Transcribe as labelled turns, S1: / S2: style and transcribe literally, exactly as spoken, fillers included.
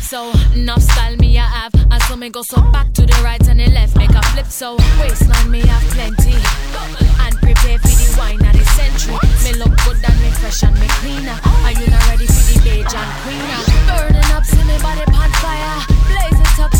S1: so. Enough style me I have, and so me go so back to the right and the left, make a flip so. Waistline me have plenty, and prepare for the wine of the century. Me look good and me fresh and me cleaner. Are you not ready for the beige and queener? Burning up, see me body pan fire, blazing top